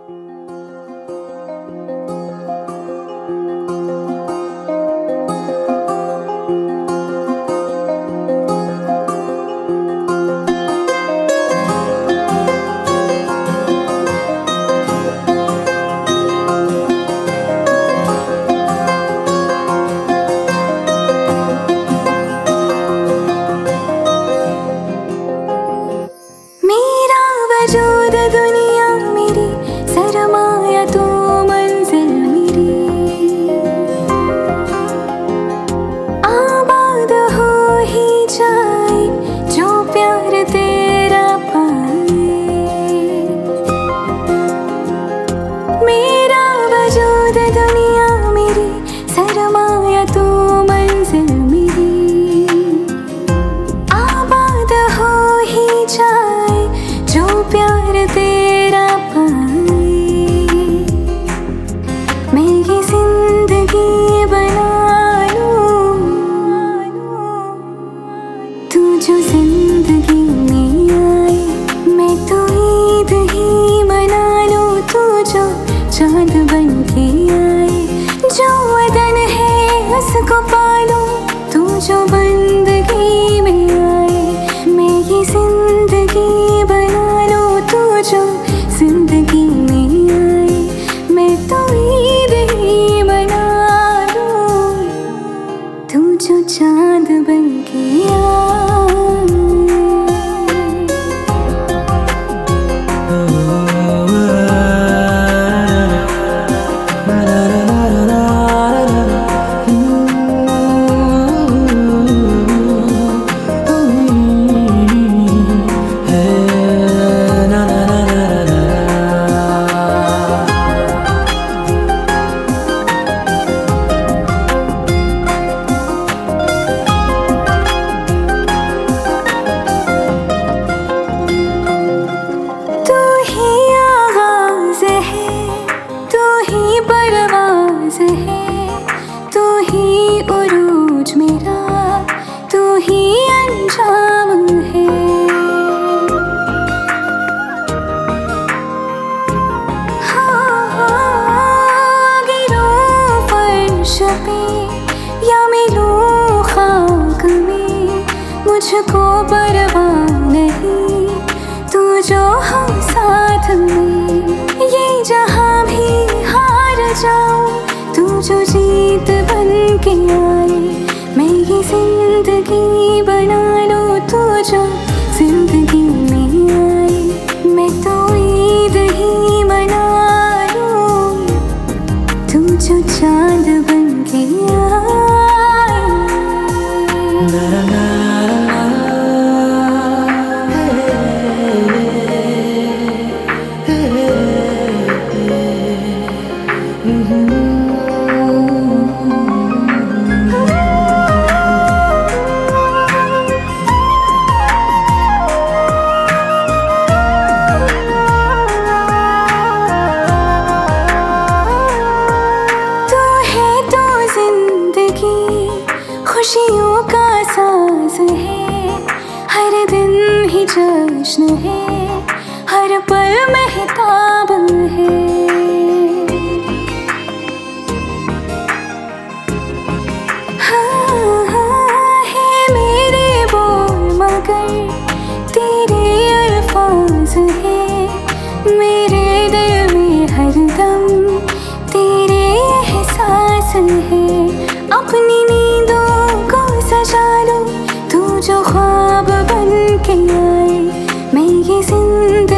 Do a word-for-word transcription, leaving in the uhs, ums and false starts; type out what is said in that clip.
वजूद दुनिया मेरी सरमाया तू मंजिल मेरी, आबाद हो ही जाए जो प्यार तेरा पाए। मेरा वजूद दुनिया मेरी सरमाया तू मंजिल मेरी, आबाद हो ही जाए जो प्यार तेरा पाए। मैं ये जिंदगी बना लूं, तू जो जिंदगी में आए। मैं तो ईद ही मना लूं, तू जो चांद बन के आए। जो वतन है उसको पालूं, तू जो बंदगी में आए। मैं ये जिंदगी बना जो जिंदगी में आए। मैं तो ईद ही मना लूं, तू जो चांद बन के है। तू ही उरूज मेरा, तू ही अंजाम है। हाँ, गिरूं फर्श पे या मिलूं खाक में, मुझको परवाह नहीं, तू जो हो साथ में। ये जहां भी हार जाऊं, तू जो जीत बन के आए। मैं ये जिंदगी बना लूं, तू जो जिंदगी में आए। मैं तो ईद ही मना लूं, तू जो चांद बन के आए। खुशियों का साज है, हर दिन ही जश्न है, हर पल महताब है। हाँ, हाँ, है मेरे बोल मगर तेरे अल्फाज है। मेरे दिल में हरदम तेरे एहसास है। अपनी नींदों सजा लूं, तू जो ख्वाब बन के आए। मैं ये जिंदगी